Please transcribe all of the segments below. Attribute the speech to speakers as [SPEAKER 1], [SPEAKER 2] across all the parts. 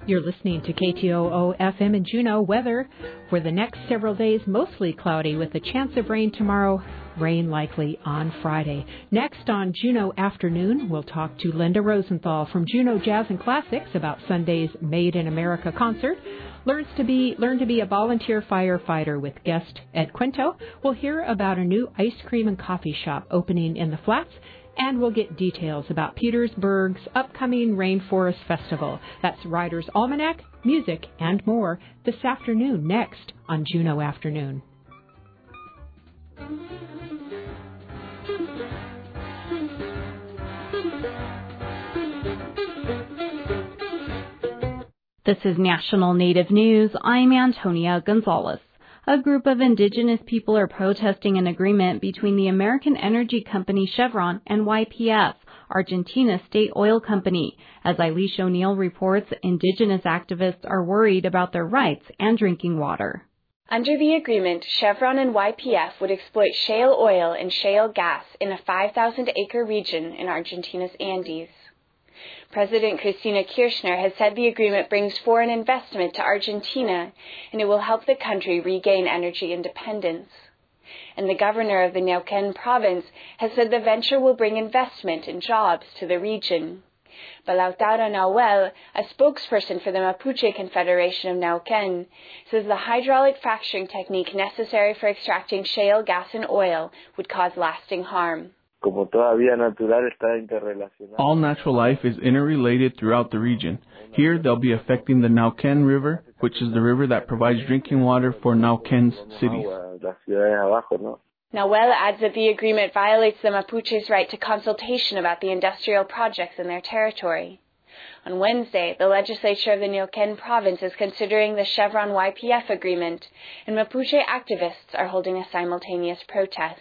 [SPEAKER 1] You're listening to KTOO FM in Juneau. Weather for the next several days, mostly cloudy with a chance of rain tomorrow, rain likely on Friday. Next on Juneau Afternoon, we'll talk to Linda Rosenthal from Juneau Jazz and Classics about Sunday's Made in America concert. Learn to be a volunteer firefighter with guest Ed Quinto. We'll hear about a new ice cream and coffee shop opening in the Flats. And we'll get details about Petersburg's upcoming Rainforest Festival. That's Writer's Almanac, music, and more this afternoon next on Juneau Afternoon.
[SPEAKER 2] This is National Native News. I'm Antonia Gonzalez. A group of indigenous people are protesting an agreement between the American energy company Chevron and YPF, Argentina's state oil company. As Eilish O'Neill reports, indigenous activists are worried about their rights and drinking water.
[SPEAKER 3] Under the agreement, Chevron and YPF would exploit shale oil and shale gas in a 5,000-acre region in Argentina's Andes. President Cristina Kirchner has said the agreement brings foreign investment to Argentina and it will help the country regain energy independence. And the governor of the Neuquén province has said the venture will bring investment and jobs to the region. But Lautaro Nahuel, a spokesperson for the Mapuche Confederation of Neuquén, says the hydraulic fracturing technique necessary for extracting shale gas and oil would cause lasting harm.
[SPEAKER 4] All natural life is interrelated throughout the region. Here, they'll be affecting the Neuquén River, which is the river that provides drinking water for Neuquén's cities.
[SPEAKER 3] Nahuel adds that the agreement violates the Mapuche's right to consultation about the industrial projects in their territory. On Wednesday, the legislature of the Neuquén province is considering the Chevron-YPF agreement, and Mapuche activists are holding a simultaneous protest.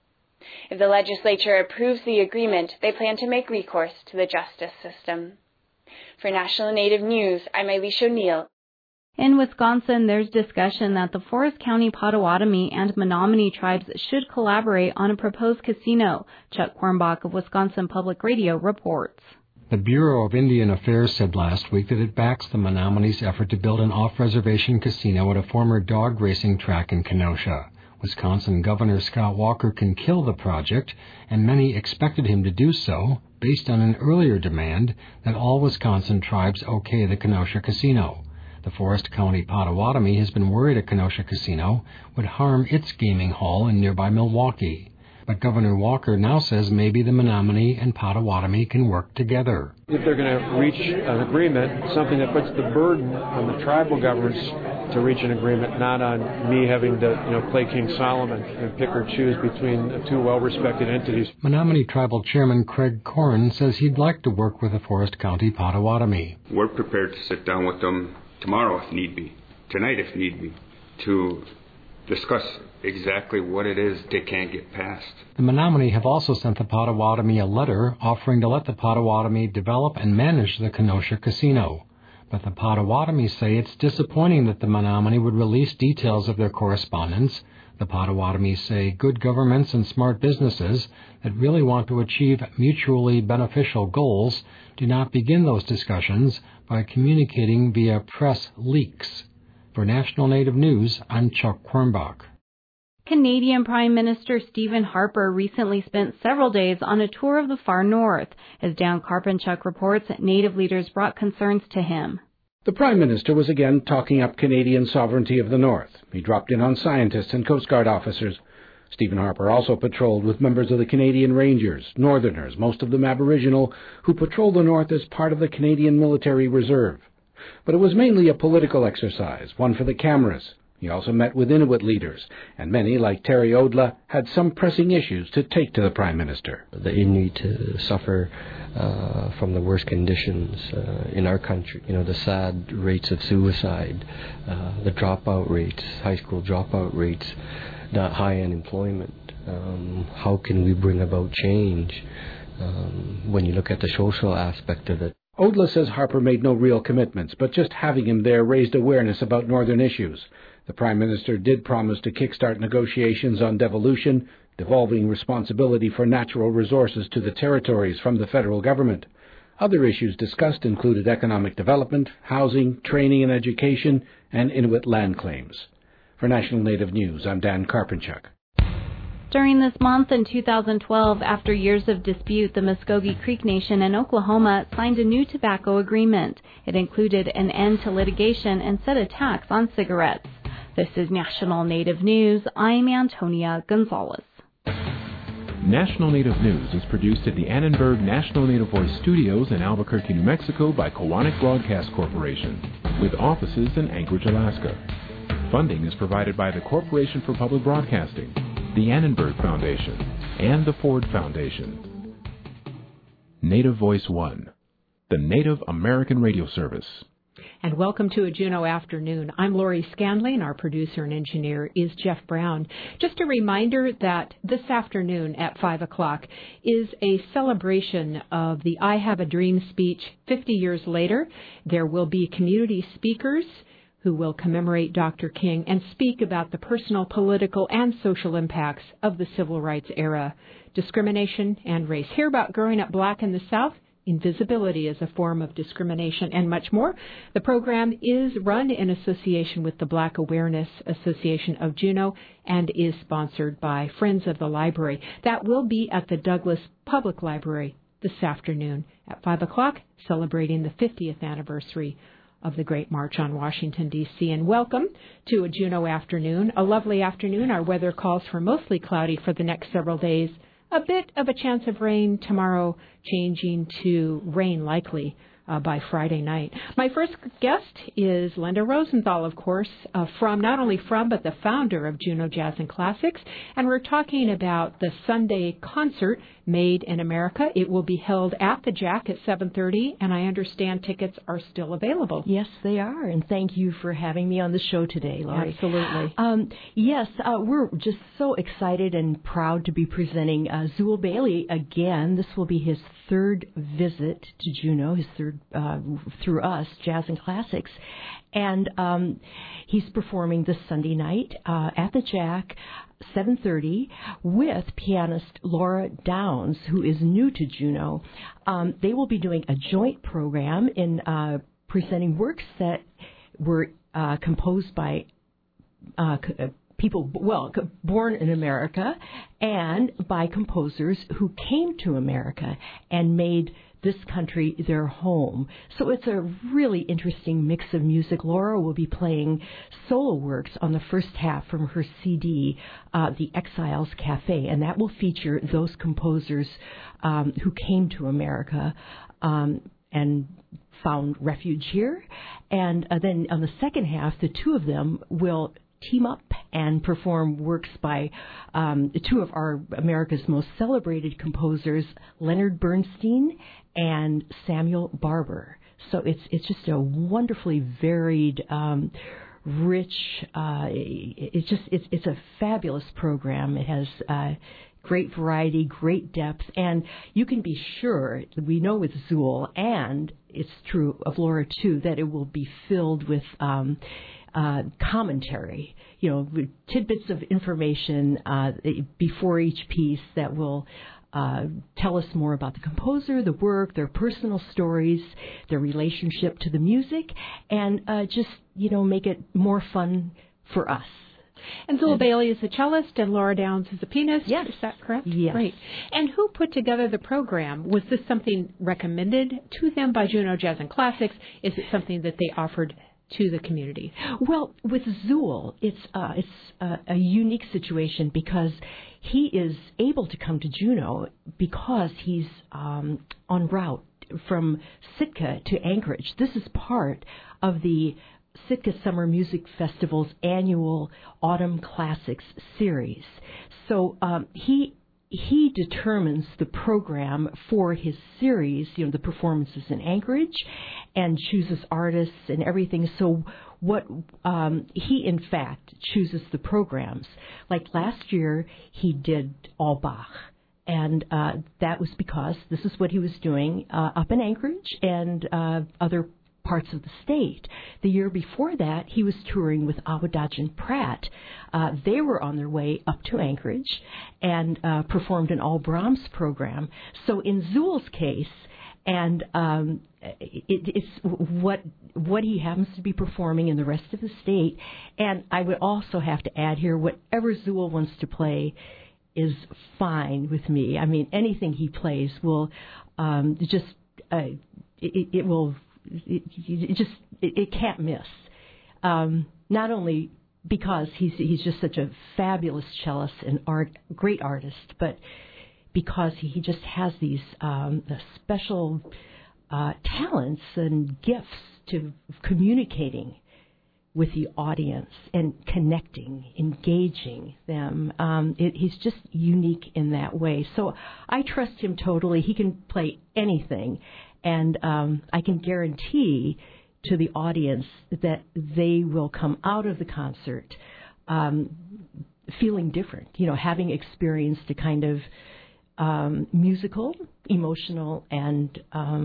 [SPEAKER 3] If the legislature approves the agreement, they plan to make recourse to the justice system. For National Native News, I'm Eilish O'Neill.
[SPEAKER 2] In Wisconsin, there's discussion that the Forest County Potawatomi and Menominee tribes should collaborate on a proposed casino. Chuck Quirmbach of Wisconsin Public Radio reports.
[SPEAKER 5] The Bureau of Indian Affairs said last week that it backs the Menominee's effort to build an off-reservation casino at a former dog racing track in Kenosha. Wisconsin Governor Scott Walker can kill the project, and many expected him to do so, based on an earlier demand that all Wisconsin tribes okay the Kenosha Casino. The Forest County Potawatomi has been worried a Kenosha Casino would harm its gaming hall in nearby Milwaukee. But Governor Walker now says maybe the Menominee and Potawatomi can work together.
[SPEAKER 6] If they're going to reach an agreement, something that puts the burden on the tribal governments to reach an agreement, not on me having to, play King Solomon and pick or choose between two well-respected entities.
[SPEAKER 5] Menominee Tribal Chairman Craig Corrin says he'd like to work with the Forest County Potawatomi.
[SPEAKER 7] We're prepared to sit down with them tomorrow if need be, tonight if need be, to discuss exactly what it is they can't get past.
[SPEAKER 5] The Menominee have also sent the Potawatomi a letter offering to let the Potawatomi develop and manage the Kenosha Casino. But the Potawatomi say it's disappointing that the Menominee would release details of their correspondence. The Potawatomi say good governments and smart businesses that really want to achieve mutually beneficial goals do not begin those discussions by communicating via press leaks. For National Native News, I'm Chuck Quirmbach.
[SPEAKER 2] Canadian Prime Minister Stephen Harper recently spent several days on a tour of the far north. As Dan Karpenchuk reports, Native leaders brought concerns to him.
[SPEAKER 8] The Prime Minister was again talking up Canadian sovereignty of the North. He dropped in on scientists and Coast Guard officers. Stephen Harper also patrolled with members of the Canadian Rangers, Northerners, most of them Aboriginal, who patrol the North as part of the Canadian Military Reserve. But it was mainly a political exercise, one for the cameras. He also met with Inuit leaders, and many, like Terry Odla, had some pressing issues to take to the Prime Minister.
[SPEAKER 9] The Inuit suffer from the worst conditions in our country. The sad rates of suicide, the dropout rates, high school dropout rates, the high unemployment. How can we bring about change when you look at the social aspect of it?
[SPEAKER 8] Odla says Harper made no real commitments, but just having him there raised awareness about northern issues. The Prime Minister did promise to kickstart negotiations on devolution, devolving responsibility for natural resources to the territories from the federal government. Other issues discussed included economic development, housing, training and education, and Inuit land claims. For National Native News, I'm Dan Karpinchuk.
[SPEAKER 2] During this month in 2012, after years of dispute, the Muskogee Creek Nation in Oklahoma signed a new tobacco agreement. It included an end to litigation and set a tax on cigarettes. This is National Native News. I'm Antonia Gonzalez.
[SPEAKER 10] National Native News is produced at the Annenberg National Native Voice Studios in Albuquerque, New Mexico by Koahnic Broadcast Corporation, with offices in Anchorage, Alaska. Funding is provided by the Corporation for Public Broadcasting, the Annenberg Foundation, and the Ford Foundation. Native Voice One, the Native American radio service.
[SPEAKER 1] And welcome to a Juneau Afternoon. I'm Lori Scanley, and our producer and engineer is Jeff Brown. Just a reminder that this afternoon at 5 o'clock is a celebration of the I Have a Dream speech 50 years later. There will be community speakers who will commemorate Dr. King and speak about the personal, political, and social impacts of the civil rights era, discrimination, and race. Hear about growing up black in the South, invisibility as a form of discrimination, and much more. The program is run in association with the Black Awareness Association of Juneau and is sponsored by Friends of the Library. That will be at the Douglas Public Library this afternoon at 5 o'clock, celebrating the 50th anniversary of the Great March on Washington, D.C. And welcome to a Juneau Afternoon. A lovely afternoon. Our weather calls for mostly cloudy for the next several days. A bit of a chance of rain tomorrow, changing to rain likely by Friday night. My first guest is Linda Rosenthal, of course, not only but the founder of Juneau Jazz and Classics. And we're talking about the Sunday concert, Made in America. It will be held at the Jack at 7:30, and I understand tickets are still available.
[SPEAKER 11] Yes, they are, and thank you for having me on the show today, Laurie.
[SPEAKER 1] Absolutely.
[SPEAKER 11] Yes, we're just so excited and proud to be presenting Zool Bailey again. This will be his third visit to Juneau, his third through us, Jazz and Classics. And he's performing this Sunday night at the Jack, 7:30, with pianist Laura Downs, who is new to Juneau. They will be doing a joint program in presenting works that were composed by people, born in America, and by composers who came to America and made this country their home. So it's a really interesting mix of music. Laura will be playing solo works on the first half from her CD, The Exiles Cafe, and that will feature those composers who came to America and found refuge here. And then on the second half, the two of them will team up and perform works by two of our America's most celebrated composers, Leonard Bernstein and Samuel Barber. So it's just a wonderfully varied, rich. It's a fabulous program. It has great variety, great depth, and you can be sure, we know with Zool, and it's true of Laura too, that it will be filled with commentary, tidbits of information before each piece that will tell us more about the composer, the work, their personal stories, their relationship to the music, and just, make it more fun for us.
[SPEAKER 1] And Zool Bailey is a cellist and Laura Downs is a pianist.
[SPEAKER 11] Yes.
[SPEAKER 1] Is that correct?
[SPEAKER 11] Yes.
[SPEAKER 1] Great. And who put together the program? Was this something recommended to them by Juneau Jazz and Classics? Is it something that they offered to the community?
[SPEAKER 11] Well, with Zool, it's a unique situation because he is able to come to Juneau because he's en route from Sitka to Anchorage. This is part of the Sitka Summer Music Festival's annual Autumn Classics series. So he determines the program for his series, the performances in Anchorage, and chooses artists and everything. So he in fact chooses the programs. Like last year, he did all Bach. And that was because this is what he was doing up in Anchorage and other parts of the state. The year before that, he was touring with Awadaj and Pratt. They were on their way up to Anchorage and performed an all Brahms program. So in Zool's case, And it's what he happens to be performing in the rest of the state. And I would also have to add here, whatever Zool wants to play is fine with me. I mean, anything he plays will it can't miss. Not only because he's just such a fabulous cellist and great artist, but because he just has these special talents and gifts to communicating with the audience and connecting, engaging them. He's just unique in that way. So I trust him totally. He can play anything, and I can guarantee to the audience that they will come out of the concert feeling different, having experienced a kind of musical, emotional, and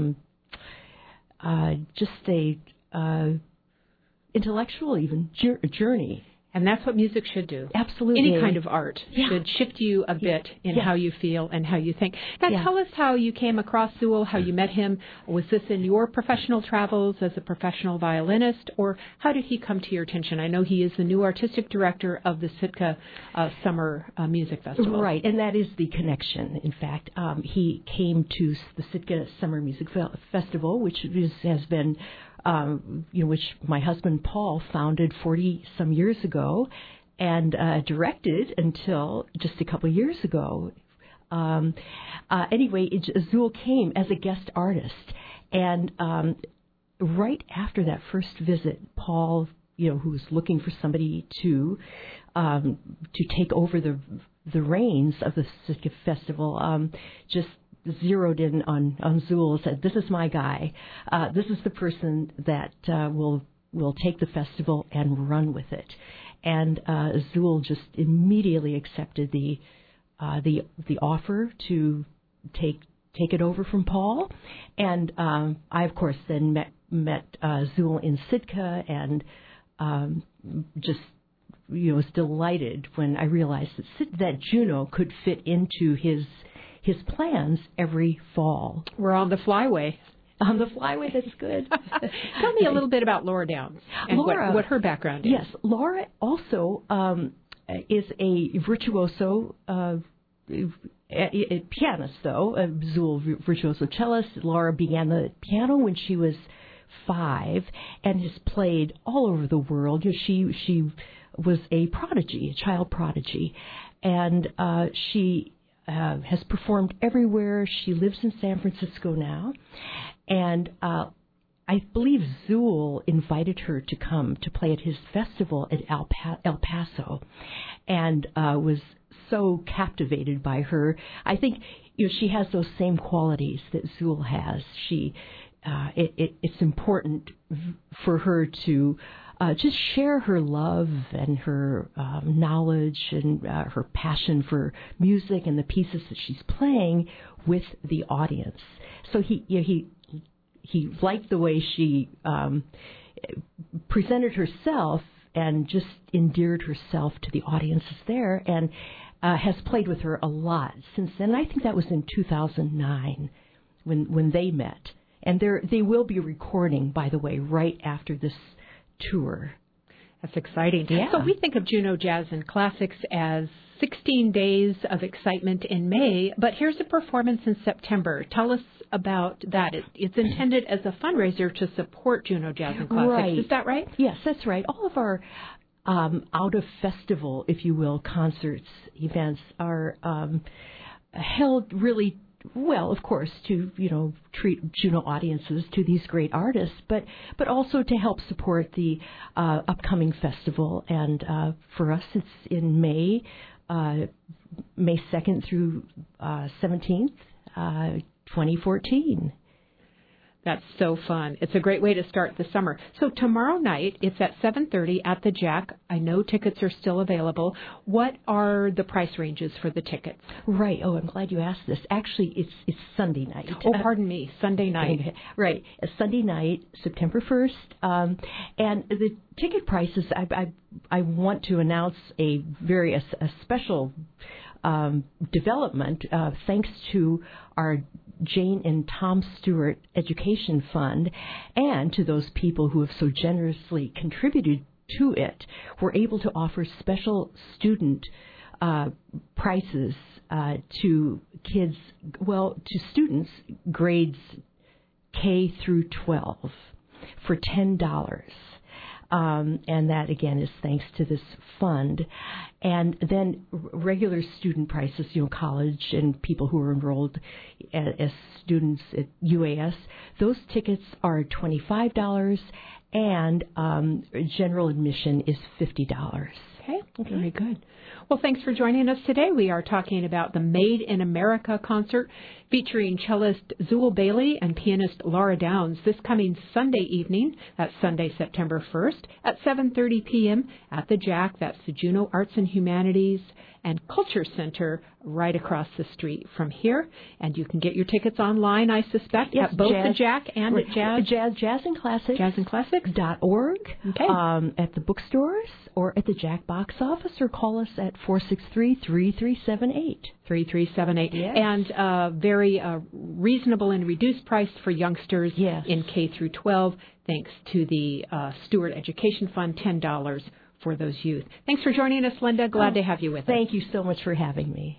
[SPEAKER 11] just a intellectual even journey.
[SPEAKER 1] And that's what music should do.
[SPEAKER 11] Absolutely.
[SPEAKER 1] Any kind of art should shift you a bit in how you feel and how you think. Now, tell us how you came across Zool, how you met him. Was this in your professional travels as a professional violinist, or how did he come to your attention? I know he is the new artistic director of the Sitka Summer Music Festival.
[SPEAKER 11] Right, and that is the connection. In fact, he came to the Sitka Summer Music Festival, which has been which my husband Paul founded 40-some years ago and directed until just a couple of years ago. Anyway, Zool came as a guest artist. And right after that first visit, Paul, who was looking for somebody to take over the reins of the Sitka Festival, just zeroed in on Zool and said, "This is my guy. This is the person that will take the festival and run with it." And Zool just immediately accepted the offer to take it over from Paul. And I, of course, then met Zool in Sitka, and just was delighted when I realized that Juneau could fit into his plans every fall.
[SPEAKER 1] We're on the flyway.
[SPEAKER 11] On the flyway, that's good.
[SPEAKER 1] Tell me a little bit about Laura Downs and
[SPEAKER 11] Laura,
[SPEAKER 1] what her background is.
[SPEAKER 11] Yes, Laura also is a virtuoso a pianist, though, a Zool virtuoso cellist. Laura began the piano when she was 5 and has played all over the world. She was a prodigy, a child prodigy, and she has performed everywhere. She lives in San Francisco now, and I believe Zool invited her to come to play at his festival at El Paso, and was so captivated by her. I think she has those same qualities that Zool has. It's important for her to just share her love and her knowledge and her passion for music and the pieces that she's playing with the audience. So he liked the way she presented herself and just endeared herself to the audiences there, and has played with her a lot since then. I think that was in 2009 when they met. And they will be recording, by the way, right after this tour.
[SPEAKER 1] That's exciting.
[SPEAKER 11] Yeah.
[SPEAKER 1] So we think of Juneau Jazz and Classics as 16 days of excitement in May, but here's a performance in September. Tell us about that. It's intended as a fundraiser to support Juneau Jazz and Classics.
[SPEAKER 11] Right.
[SPEAKER 1] Is that right?
[SPEAKER 11] Yes, that's right. All of our out-of-festival, if you will, concerts, events are held really well, of course, to treat Juneau audiences to these great artists, but also to help support the upcoming festival. And for us, it's in May 2nd through 17th, 2014.
[SPEAKER 1] That's so fun. It's a great way to start the summer. So tomorrow night, it's at 7:30 at the Jack. I know tickets are still available. What are the price ranges for the tickets?
[SPEAKER 11] Right. Oh, I'm glad you asked this. Actually, it's Sunday night.
[SPEAKER 1] Oh, pardon me. Sunday night.
[SPEAKER 11] Right. Sunday night, September 1st. And the ticket prices, I want to announce a special development thanks to our Jane and Tom Stewart Education Fund and to those people who have so generously contributed to it. We're able to offer special student prices to kids, to students grades K through 12 for $10. And that, again, is thanks to this fund. And then regular student prices, college and people who are enrolled as students at UAS, those tickets are $25, and general admission is $50.
[SPEAKER 1] Okay, very good. Well, thanks for joining us today. We are talking about the Made in America concert featuring cellist Zool Bailey and pianist Laura Downs this coming Sunday evening. That's Sunday, September 1st at 7:30 p.m. at the Jack. That's the Juneau Arts and Humanities and Culture Center right across the street from here. And you can get your tickets online, I suspect, at both the Jack and at
[SPEAKER 11] Jazz and Classics.
[SPEAKER 1] JazzandClassics.org.
[SPEAKER 11] Okay. At the bookstores or at the Jack box office, or call us at 463-3378.
[SPEAKER 1] 3378.
[SPEAKER 11] Yes.
[SPEAKER 1] And very reasonable and reduced price for youngsters in K through 12, thanks to the Stewart Education Fund, $10 for those youth. Thanks for joining us, Linda. Glad to have you with us.
[SPEAKER 11] Thank you so much for having me.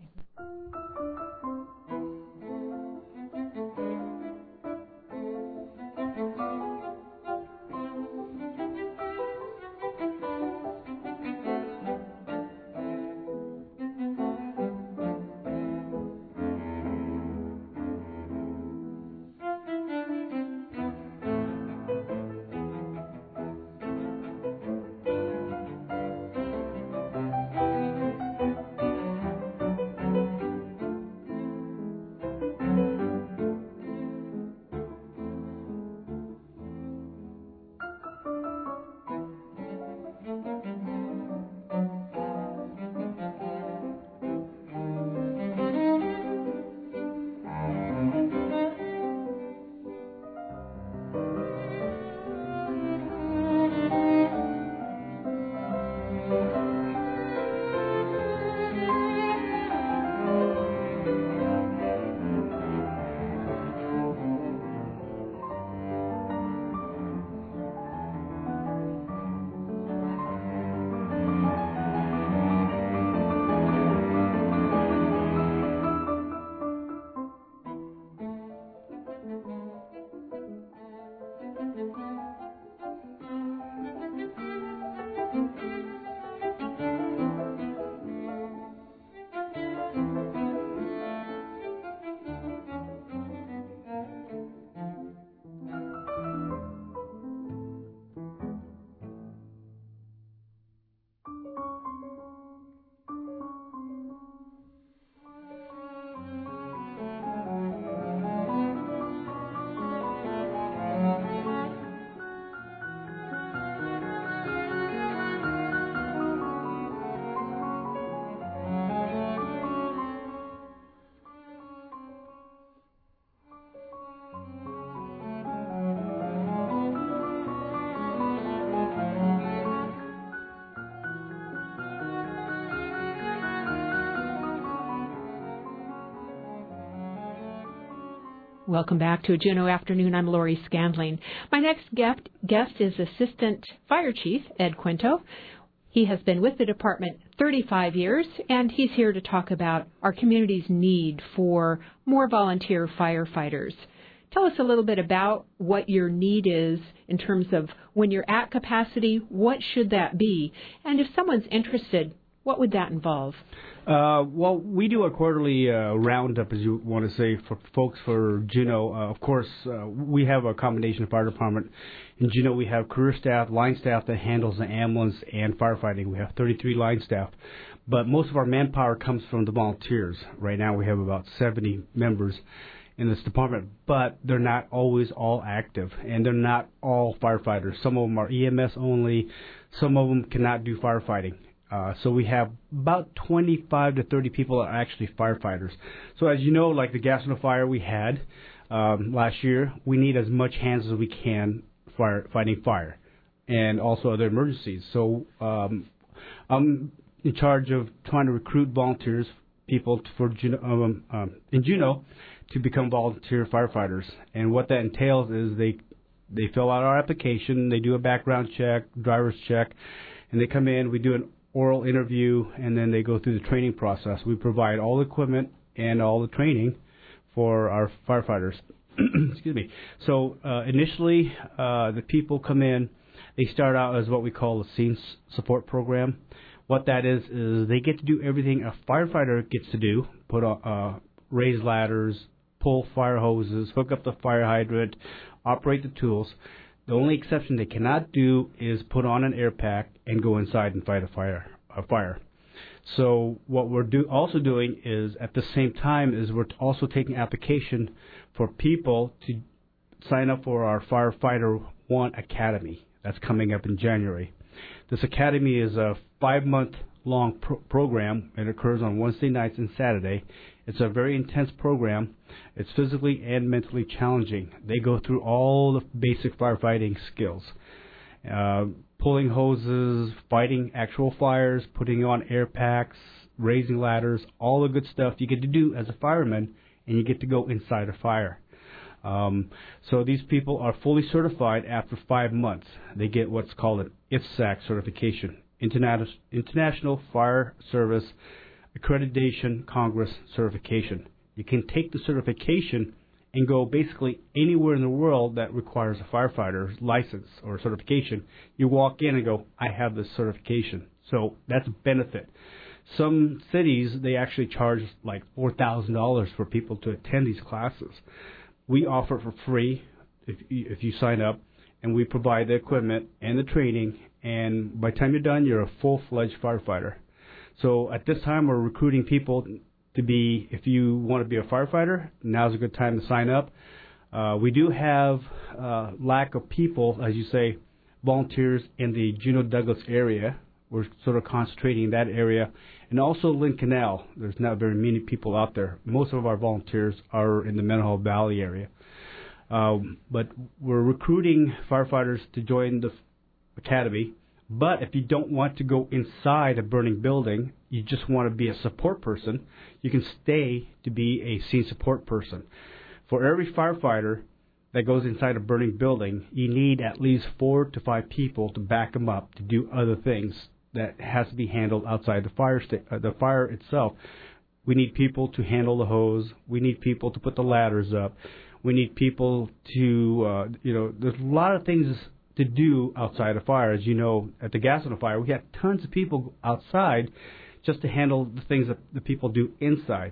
[SPEAKER 1] Welcome back to a Juneau Afternoon. I'm Lori Scandling. My next guest is Assistant Fire Chief Ed Quinto. He has been with the department 35 years, and he's here to talk about our community's need for more volunteer firefighters. Tell us a little bit about what your need is in terms of when you're at capacity, what should that be? And if someone's interested, what would that involve?
[SPEAKER 12] Well, we do a quarterly roundup, as you want to say, for folks for Juneau. Of course, we have a combination of fire department. In Juneau, we have career staff, line staff that handles the ambulance and firefighting. We have 33 line staff. But most of our manpower comes from the volunteers. Right now, we have about 70 members in this department, but they're not always all active, and they're not all firefighters. Some of them are EMS only. Some of them cannot do firefighting. So we have about 25 to 30 people that are actually firefighters. So as you know, like the Gastineau fire we had last year, we need as much hands as we can fighting fire and also other emergencies. So I'm in charge of trying to recruit volunteers, people for in Juneau to become volunteer firefighters. And what that entails is they fill out our application, they do a background check, driver's check, and they come in, we do an oral interview, and then they go through the training process. We provide all the equipment and all the training for our firefighters. Excuse me. So initially, the people come in, they start out as what we call a scene support program. What that is they get to do everything a firefighter gets to do, raise ladders, pull fire hoses, hook up the fire hydrant, operate the tools. The only exception they cannot do is put on an air pack and go inside and fight a fire. So what we're also doing is, at the same time, is we're also taking application for people to sign up for our Firefighter 1 Academy. That's coming up in January. This academy is a 5-month-long program. It occurs on Wednesday nights and Saturday. It's a very intense program. It's physically and mentally challenging. They go through all the basic firefighting skills. Pulling hoses, fighting actual fires, putting on air packs, raising ladders, all the good stuff you get to do as a fireman, and you get to go inside a fire. So these people are fully certified after 5 months. They get what's called an IFSAC certification, International Fire Service Accreditation Congress certification. You can take the certification and go basically anywhere in the world that requires a firefighter's license or certification. You walk in and go, I have this certification. So that's a benefit. Some cities, they actually charge like $4,000 for people to attend these classes. We offer it for free if you sign up, and we provide the equipment and the training, and by the time you're done, you're a full-fledged firefighter. So at this time, we're recruiting people to be, if you want to be a firefighter, now's a good time to sign up. We do have lack of people, as you say, volunteers in the Juneau-Douglas area. We're sort of concentrating in that area. And also Lynn Canal. There's not very many people out there. Most of our volunteers are in the Mendenhall Valley area. But we're recruiting firefighters to join the academy. But if you don't want to go inside a burning building, you just want to be a support person, you can stay to be a scene support person. For every firefighter that goes inside a burning building, you need at least 4 to 5 people to back them up to do other things that has to be handled outside the fire itself. We need people to handle the hose. We need people to put the ladders up. We need people to, there's a lot of things to do outside a fire. As you know, at the gas on a fire, we have tons of people outside just to handle the things that the people do inside.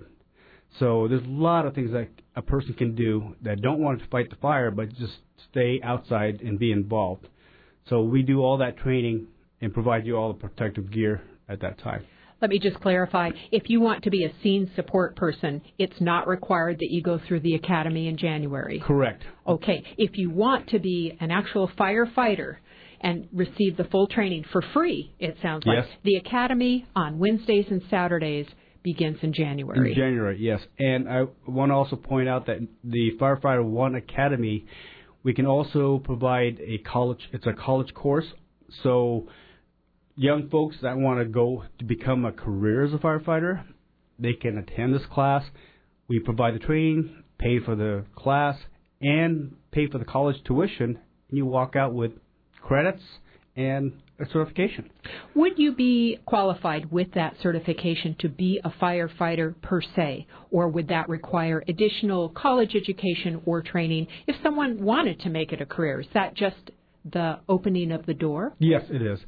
[SPEAKER 12] So there's a lot of things that a person can do that don't want to fight the fire, but just stay outside and be involved. So we do all that training and provide you all the protective gear at that time.
[SPEAKER 1] Let me just clarify. If you want to be a scene support person, it's not required that you go through the academy in January.
[SPEAKER 12] Correct.
[SPEAKER 1] Okay. If you want to be an actual firefighter and receive the full training for free, it sounds like,
[SPEAKER 12] yes,
[SPEAKER 1] the academy on Wednesdays and Saturdays begins in January.
[SPEAKER 12] In January, yes. And I want to also point out that the Firefighter 1 Academy, we can also provide it's a college course. So young folks that want to go to become a career as a firefighter, they can attend this class. We provide the training, pay for the class, and pay for the college tuition, and you walk out with credits and a certification.
[SPEAKER 1] Would you be qualified with that certification to be a firefighter per se, or would that require additional college education or training if someone wanted to make it a career? Is that just the opening of the door?
[SPEAKER 12] Yes, it is.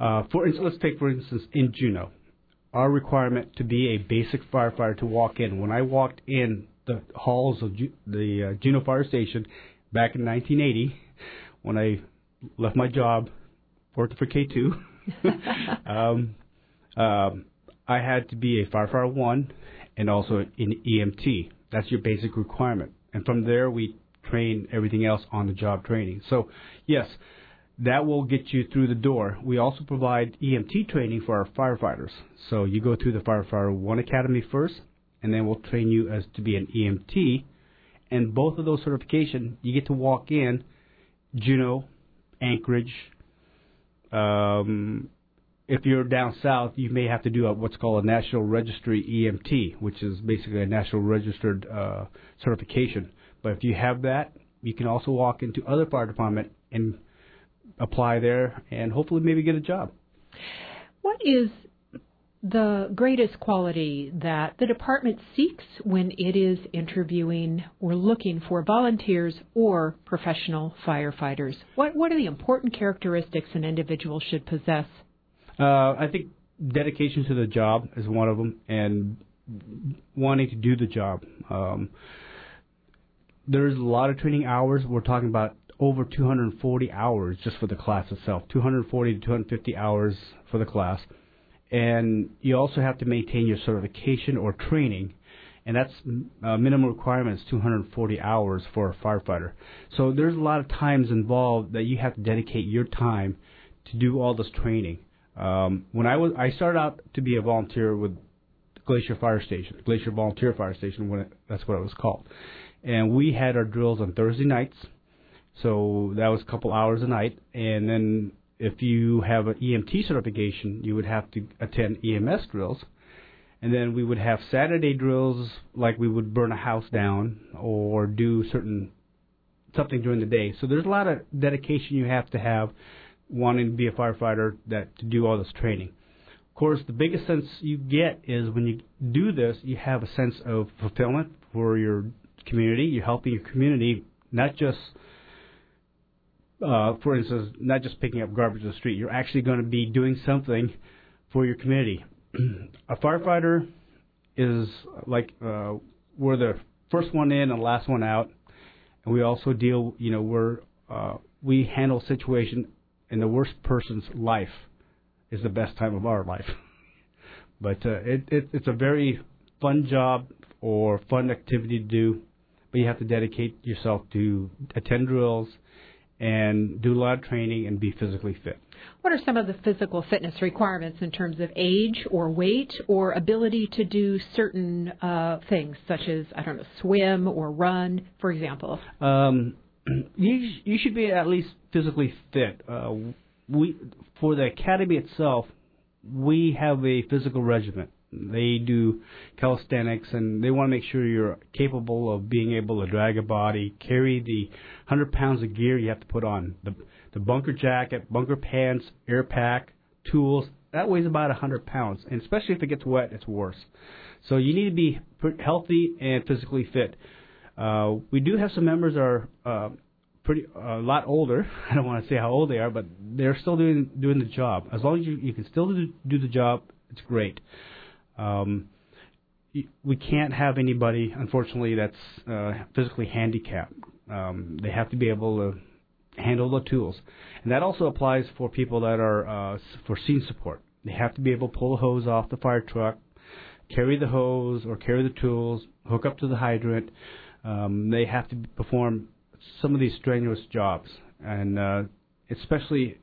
[SPEAKER 12] Let's take, for instance, in Juneau, our requirement to be a basic firefighter to walk in. When I walked in the halls of the Juneau Fire Station back in 1980, when I left my job, worked for K2, I had to be a Firefighter 1 and also an EMT. That's your basic requirement. And from there, we train everything else on the job training. So, yes, that will get you through the door. We also provide EMT training for our firefighters. So you go through the Firefighter 1 Academy first, and then we'll train you as to be an EMT. And both of those certifications, you get to walk in Juneau, Anchorage, if you're down south, you may have to do what's called a National Registry EMT, which is basically a National Registered certification. But if you have that, you can also walk into other fire department and apply there and hopefully maybe get a job.
[SPEAKER 1] What is the greatest quality that the department seeks when it is interviewing or looking for volunteers or professional firefighters? What are the important characteristics an individual should possess?
[SPEAKER 12] I think dedication to the job is one of them, and wanting to do the job. There's a lot of training hours. We're talking about over 240 hours just for the class itself, 240 to 250 hours for the class. And you also have to maintain your certification or training, and that's minimum requirement is 240 hours for a firefighter. So there's a lot of times involved that you have to dedicate your time to do all this training. When I started out to be a volunteer with Glacier Fire Station, Glacier Volunteer Fire Station, that's what it was called. And we had our drills on Thursday nights, so that was a couple hours a night. And then if you have an EMT certification, you would have to attend EMS drills. And then we would have Saturday drills, like we would burn a house down or do something during the day. So there's a lot of dedication you have to have wanting to be a firefighter to do all this training. Of course, the biggest sense you get is when you do this, you have a sense of fulfillment for your community. You're helping your community, not just, for instance, not just picking up garbage on the street. You're actually going to be doing something for your community. A firefighter is like we're the first one in and last one out, and we also deal. We handle a situation in the worst person's life is the best time of our life. But it's a very fun job or fun activity to do, but you have to dedicate yourself to attend drills and do a lot of training and be physically fit.
[SPEAKER 1] What are some of the physical fitness requirements in terms of age or weight or ability to do certain things, such as, swim or run, for example?
[SPEAKER 12] You should be at least physically fit. For the academy itself, we have a physical regimen. They do calisthenics, and they want to make sure you're capable of being able to drag a body, carry the 100 pounds of gear you have to put on, the bunker jacket, bunker pants, air pack, tools. That weighs about 100 pounds, and especially if it gets wet, it's worse. So you need to be healthy and physically fit. We do have some members that are a lot older. I don't want to say how old they are, but they're still doing the job. As long as you can still do the job, it's great. We can't have anybody, unfortunately, that's physically handicapped. They have to be able to handle the tools. And that also applies for people that are for scene support. They have to be able to pull a hose off the fire truck, carry the hose or carry the tools, hook up to the hydrant. They have to perform some of these strenuous jobs, and especially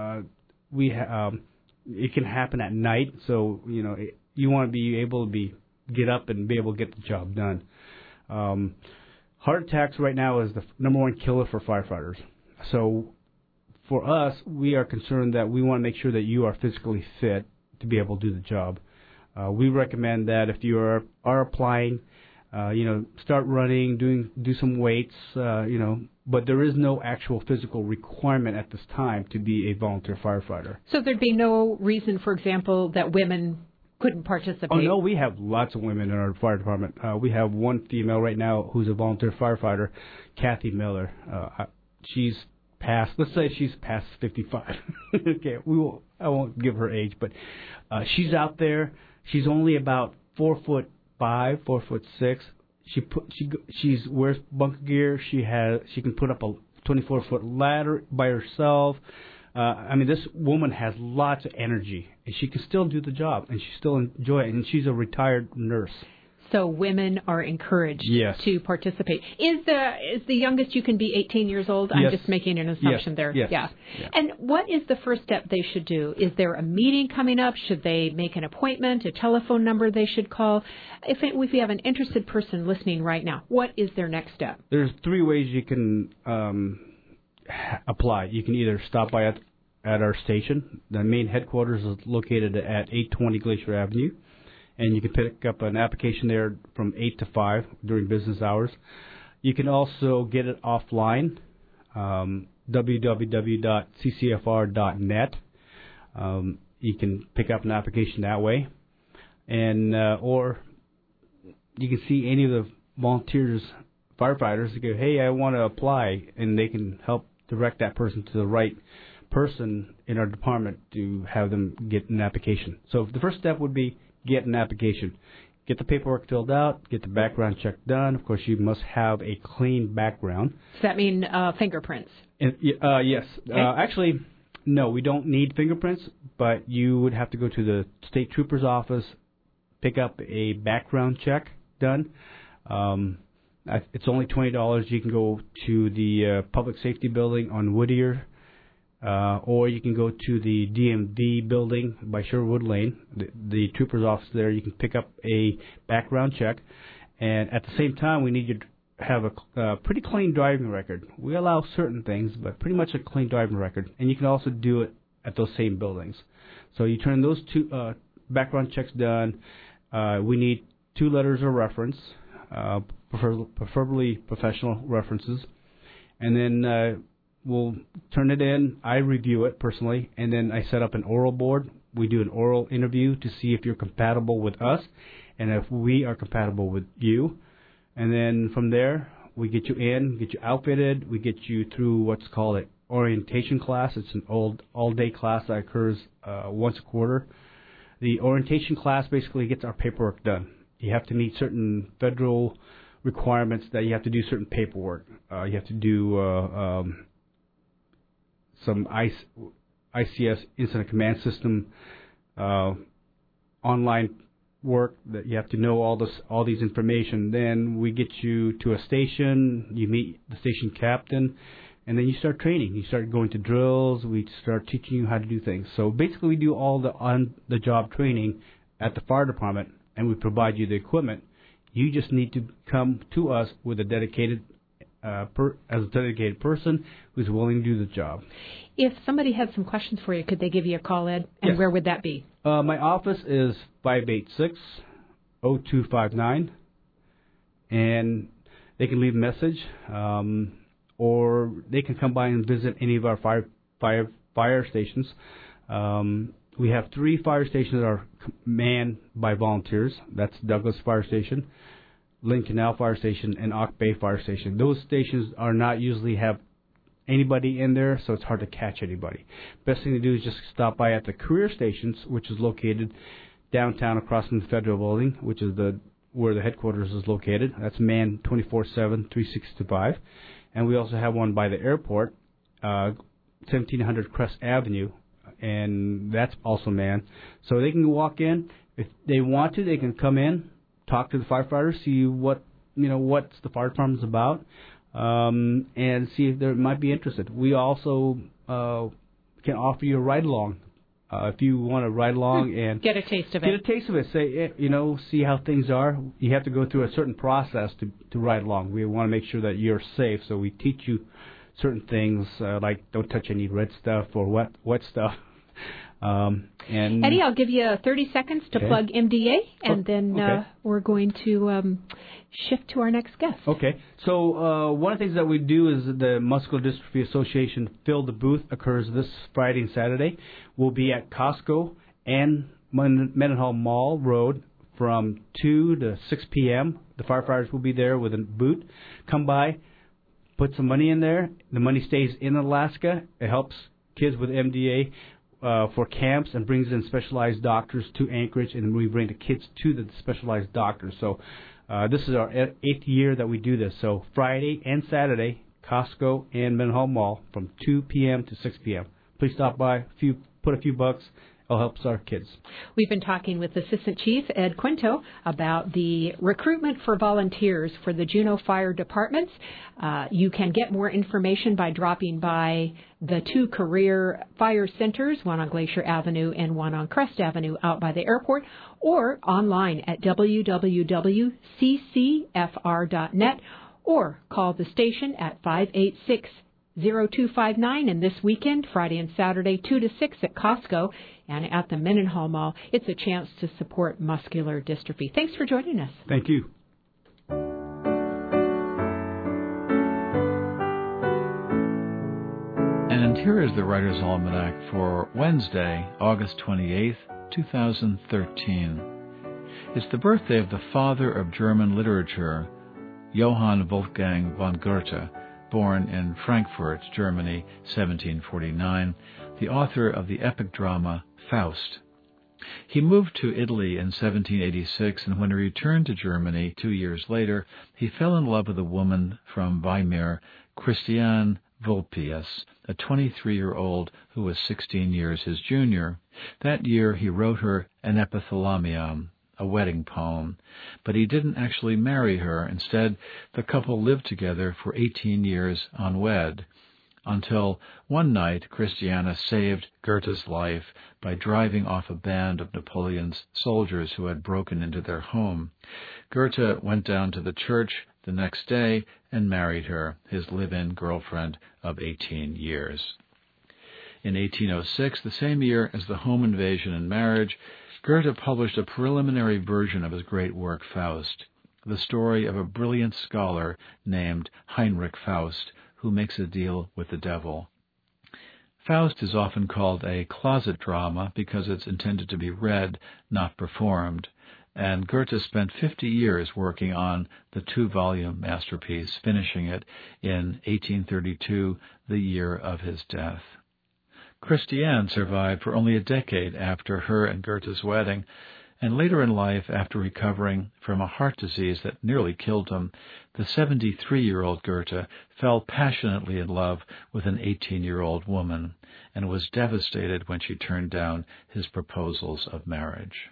[SPEAKER 12] it can happen at night. So you want to be able to get up and be able to get the job done. Heart attacks right now is the number one killer for firefighters. So for us, we are concerned that we want to make sure that you are physically fit to be able to do the job. We recommend that if you are applying, start running, do some weights, but there is no actual physical requirement at this time to be a volunteer firefighter.
[SPEAKER 1] So there'd be no reason, for example, that women couldn't participate?
[SPEAKER 12] Oh, no, we have lots of women in our fire department. We have one female right now who's a volunteer firefighter, Kathy Miller. She's past 55. Okay, I won't give her age, but she's out there. She's only about 4'5", 4'6". She wears bunker gear. She can put up a 24-foot ladder by herself. This woman has lots of energy, and she can still do the job, and she still enjoy it. And she's a retired nurse.
[SPEAKER 1] So women are encouraged to participate. Is the youngest you can be 18 years old? I'm just making an assumption there.
[SPEAKER 12] Yes.
[SPEAKER 1] Yeah. And what is the first step they should do? Is there a meeting coming up? Should they make an appointment, a telephone number they should call? If we have an interested person listening right now, what is their next step?
[SPEAKER 12] There's 3 ways you can apply. You can either stop by at our station. The main headquarters is located at 820 Glacier Avenue, and you can pick up an application there from 8 to 5 during business hours. You can also get it offline, www.ccfr.net. You can pick up an application that way, and or you can see any of the volunteers, firefighters, that go, hey, I want to apply, and they can help direct that person to the right person in our department to have them get an application. So the first step would be get an application. Get the paperwork filled out, get the background check done. Of course, you must have a clean background.
[SPEAKER 1] Does that mean fingerprints?
[SPEAKER 12] Yes.
[SPEAKER 1] Okay.
[SPEAKER 12] Actually, no, we don't need fingerprints, but you would have to go to the state trooper's office, pick up a background check done. It's only $20. You can go to the public safety building on Whittier, or you can go to the DMV building by Sherwood Lane, the trooper's office there. You can pick up a background check, and at the same time, we need you to have a pretty clean driving record. We allow certain things, but pretty much a clean driving record, and you can also do it at those same buildings. So you turn those two background checks done. We need 2 letters of reference, preferably professional references, and then we'll turn it in. I review it personally, and then I set up an oral board. We do an oral interview to see if you're compatible with us and if we are compatible with you. And then from there, we get you in, get you outfitted. We get you through what's called an orientation class. It's an all-day class that occurs once a quarter. The orientation class basically gets our paperwork done. You have to meet certain federal requirements that you have to do certain paperwork. You have to do some ICS Incident Command System online work that you have to know all these information. Then we get you to a station. You meet the station captain, and then you start training. You start going to drills. We start teaching you how to do things. So basically, we do all the on-the-job training at the fire department, and we provide you the equipment. You just need to come to us with a dedicated person who's willing to do the job.
[SPEAKER 1] If somebody had some questions for you, could they give you a call, Ed? And
[SPEAKER 12] yes.
[SPEAKER 1] Where would that be?
[SPEAKER 12] My office is 586-0259, and they can leave a message, or they can come by and visit any of our fire stations. We have 3 fire stations that are manned by volunteers. That's Douglas Fire Station, Lynn Canal Fire Station, and Ock Bay Fire Station. Those stations are not usually have anybody in there, so it's hard to catch anybody. Best thing to do is just stop by at the career stations, which is located downtown across from the federal building, which is where the headquarters is located. That's manned 24/7, 365. And we also have one by the airport, 1700 Crest Avenue, and that's also manned. So they can walk in. If they want to, they can come in, talk to the firefighters, see what's the fire department's about, and see if they might be interested. We also can offer you a ride along. If you want to ride along and
[SPEAKER 1] get a taste of it.
[SPEAKER 12] Get a taste of it. Say, see how things are. You have to go through a certain process to ride along. We want to make sure that you're safe, so we teach you certain things like don't touch any red stuff or wet stuff. And
[SPEAKER 1] Eddie, I'll give you 30 seconds to plug MDA, and then we're going to shift to our next guest.
[SPEAKER 12] Okay. So one of the things that we do is the Muscular Dystrophy Association Fill the Booth occurs this Friday and Saturday. We'll be at Costco and Mendenhall Mall Road from 2 to 6 p.m. The firefighters will be there with a booth. Come by, put some money in there. The money stays in Alaska. It helps kids with MDA for camps and brings in specialized doctors to Anchorage, and we bring the kids to the specialized doctors. So this is our 8th year that we do this. So Friday and Saturday, Costco and Mendenhall Mall from 2 p.m. to 6 p.m. Please stop by, put a few bucks. It'll help our kids.
[SPEAKER 1] We've been talking with Assistant Chief Ed Quinto about the recruitment for volunteers for the Juneau Fire Departments. You can get more information by dropping by the 2 career fire centers, one on Glacier Avenue and one on Crest Avenue out by the airport, or online at www.ccfr.net, or call the station at 586 0259, and this weekend, Friday and Saturday, 2 to 6 at Costco and at the Mendenhall Mall. It's a chance to support muscular dystrophy. Thanks for joining us.
[SPEAKER 12] Thank you.
[SPEAKER 13] And here is the Writer's Almanac for Wednesday, August 28th, 2013. It's the birthday of the father of German literature, Johann Wolfgang von Goethe, born in Frankfurt, Germany, 1749, the author of the epic drama Faust. He moved to Italy in 1786, and when he returned to Germany 2 years later, he fell in love with a woman from Weimar, Christiane Vulpius, a 23-year-old who was 16 years his junior. That year he wrote her an epithalamium, a wedding poem, but he didn't actually marry her. Instead, the couple lived together for 18 years unwed, until one night Christiana saved Goethe's life by driving off a band of Napoleon's soldiers who had broken into their home. Goethe went down to the church the next day and married her, his live-in girlfriend of 18 years. In 1806, the same year as the home invasion and marriage, Goethe published a preliminary version of his great work Faust, the story of a brilliant scholar named Heinrich Faust, who makes a deal with the devil. Faust is often called a closet drama because it's intended to be read, not performed, and Goethe spent 50 years working on the 2-volume masterpiece, finishing it in 1832, the year of his death. Christiane survived for only a decade after her and Goethe's wedding, and later in life, after recovering from a heart disease that nearly killed him, the 73-year-old Goethe fell passionately in love with an 18-year-old woman and was devastated when she turned down his proposals of marriage.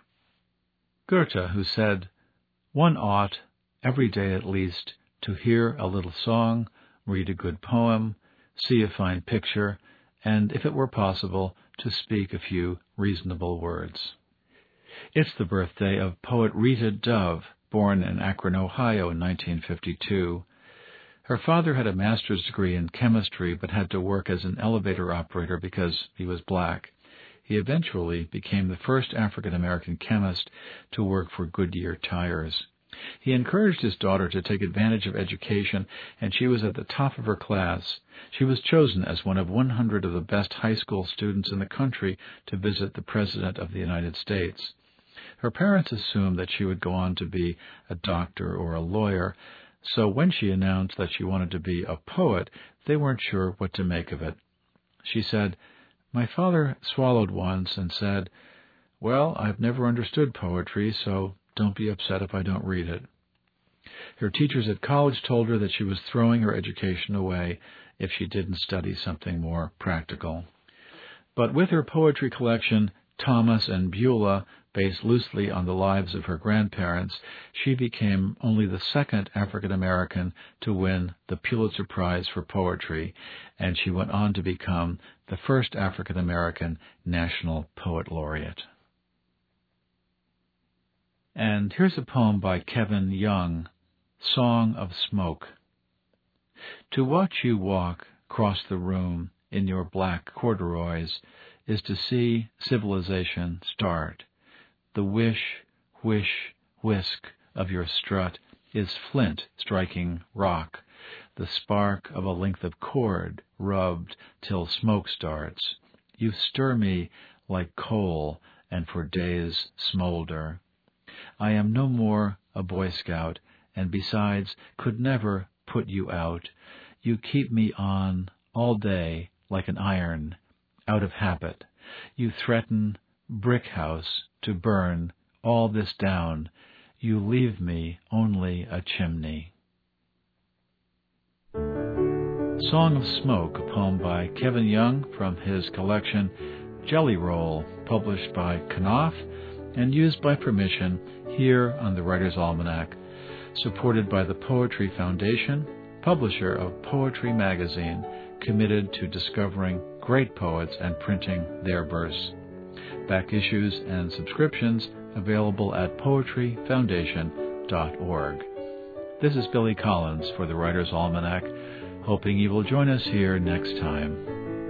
[SPEAKER 13] Goethe, who said, "One ought, every day at least, to hear a little song, read a good poem, see a fine picture, and, if it were possible, to speak a few reasonable words." It's the birthday of poet Rita Dove, born in Akron, Ohio in 1952. Her father had a master's degree in chemistry but had to work as an elevator operator because he was black. He eventually became the first African-American chemist to work for Goodyear Tires. He encouraged his daughter to take advantage of education, and she was at the top of her class. She was chosen as one of 100 of the best high school students in the country to visit the President of the United States. Her parents assumed that she would go on to be a doctor or a lawyer, so when she announced that she wanted to be a poet, they weren't sure what to make of it. She said, "My father swallowed once and said, 'Well, I've never understood poetry, so don't be upset if I don't read it.'" Her teachers at college told her that she was throwing her education away if she didn't study something more practical. But with her poetry collection, Thomas and Beulah, based loosely on the lives of her grandparents, she became only the second African-American to win the Pulitzer Prize for Poetry, and she went on to become the first African-American National Poet Laureate. And here's a poem by Kevin Young, Song of Smoke. To watch you walk across the room in your black corduroys is to see civilization start. The wish, whish, whisk of your strut is flint striking rock, the spark of a length of cord rubbed till smoke starts. You stir me like coal and for days smolder. I am no more a Boy Scout, and besides could never put you out. You keep me on all day like an iron, out of habit. You threaten brick house to burn all this down. You leave me only a chimney. Song of Smoke, a poem by Kevin Young from his collection Jelly Roll, published by Knopf and used by permission here on the Writer's Almanac, supported by the Poetry Foundation, publisher of Poetry Magazine, committed to discovering great poets and printing their verse. Back issues and subscriptions available at poetryfoundation.org. This is Billy Collins for the Writer's Almanac, hoping you will join us here next time.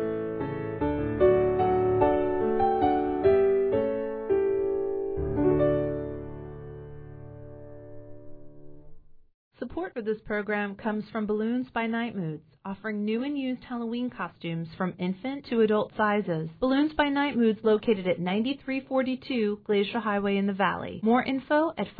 [SPEAKER 14] Support for this program comes from Balloons by Night Moods, offering new and used Halloween costumes from infant to adult sizes. Balloons by Night Moods located at 9342 Glacier Highway in the Valley. More info at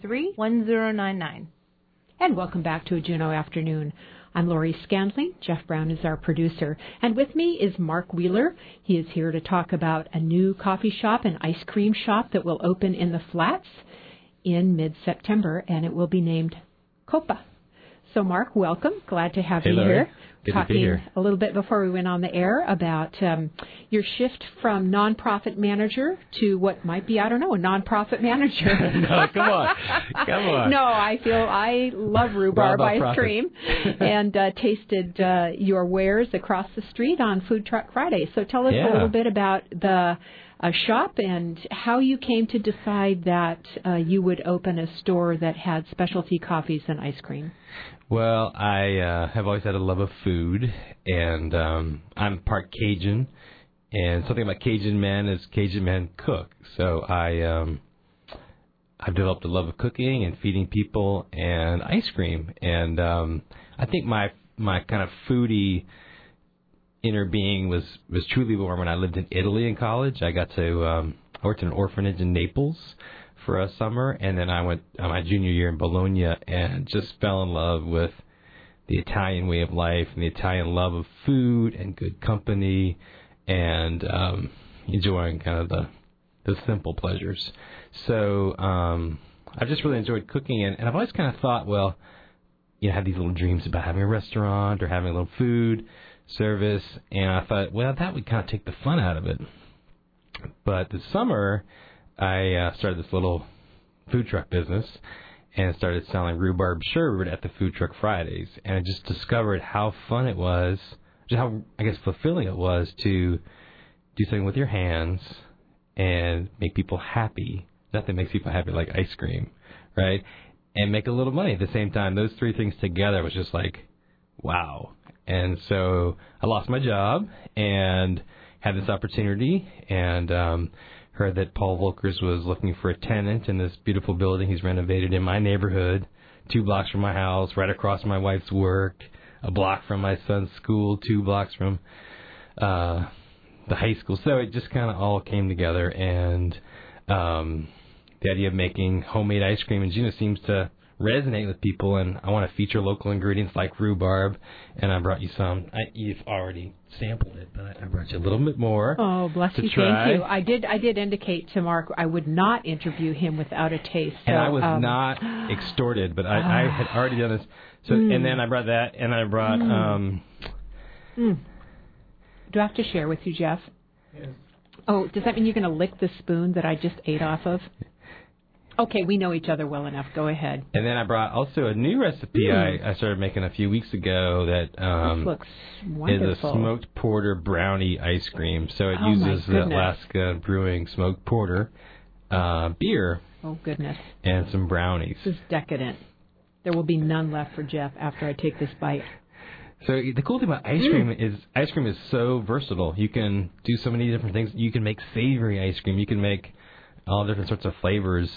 [SPEAKER 14] 523-1099.
[SPEAKER 1] And welcome back to a Juneau Afternoon. I'm Lori Scandling. Jeff Brown is our producer. And with me is Mark Wheeler. He is here to talk about a new coffee shop and ice cream shop that will open in the Flats in mid-September, and it will be named Copa. So, Mark, welcome. Glad to have you
[SPEAKER 15] Larry.
[SPEAKER 1] here.
[SPEAKER 15] Good
[SPEAKER 1] Talking
[SPEAKER 15] to be here.
[SPEAKER 1] a little bit before we went on the air about your shift from nonprofit manager to what might be, I don't know, a nonprofit manager.
[SPEAKER 15] No, come on.
[SPEAKER 1] No, I love rhubarb ice cream and tasted your wares across the street on Food Truck Friday. So tell us a little bit about the shop and how you came to decide that you would open a store that had specialty coffees and ice cream.
[SPEAKER 15] Well, I have always had a love of food, and I'm part Cajun, and something about Cajun men is Cajun men cook. So I've developed a love of cooking and feeding people and ice cream, and I think my kind of foodie inner being was truly born when I lived in Italy in college. I got to I worked in an orphanage in Naples for a summer, and then I went my junior year in Bologna and just fell in love with the Italian way of life and the Italian love of food and good company and enjoying kind of the simple pleasures. So I've just really enjoyed cooking, and I've always kind of thought, well, I had these little dreams about having a restaurant or having a little food service, and I thought, well, that would kind of take the fun out of it. But this summer, I started this little food truck business and started selling rhubarb sherbet at the Food Truck Fridays, and I just discovered how fun it was, just how, I guess, fulfilling it was to do something with your hands and make people happy. Nothing makes people happy like ice cream, right? And make a little money at the same time. Those three things together was just like, wow. And so I lost my job and had this opportunity, and heard that Paul Volkers was looking for a tenant in this beautiful building he's renovated in my neighborhood, 2 blocks from my house, right across from my wife's work, a block from my son's school, 2 blocks from the high school. So it just kind of all came together, and the idea of making homemade ice cream in Juneau seems to resonate with people, and I want to feature local ingredients like rhubarb, and I brought you some. You've already sampled it, but I brought you a little bit more.
[SPEAKER 1] Oh, bless you,
[SPEAKER 15] try.
[SPEAKER 1] Thank you. I did indicate to Mark I would not interview him without a taste. So,
[SPEAKER 15] and I was not extorted, but I had already done this. So, and then I brought that, and I brought...
[SPEAKER 1] Do I have to share with you, Jeff?
[SPEAKER 15] Yes.
[SPEAKER 1] Oh, does that mean you're going to lick the spoon that I just ate off of? Okay, we know each other well enough. Go ahead.
[SPEAKER 15] And then I brought also a new recipe I started making a few weeks ago that
[SPEAKER 1] this looks wonderful.
[SPEAKER 15] Is a smoked porter brownie ice cream. So it uses the Alaska Brewing smoked porter beer.
[SPEAKER 1] Oh, goodness.
[SPEAKER 15] And some brownies.
[SPEAKER 1] This is decadent. There will be none left for Jeff after I take this bite.
[SPEAKER 15] So the cool thing about ice cream is so versatile. You can do so many different things. You can make savory ice cream. You can make all different sorts of flavors.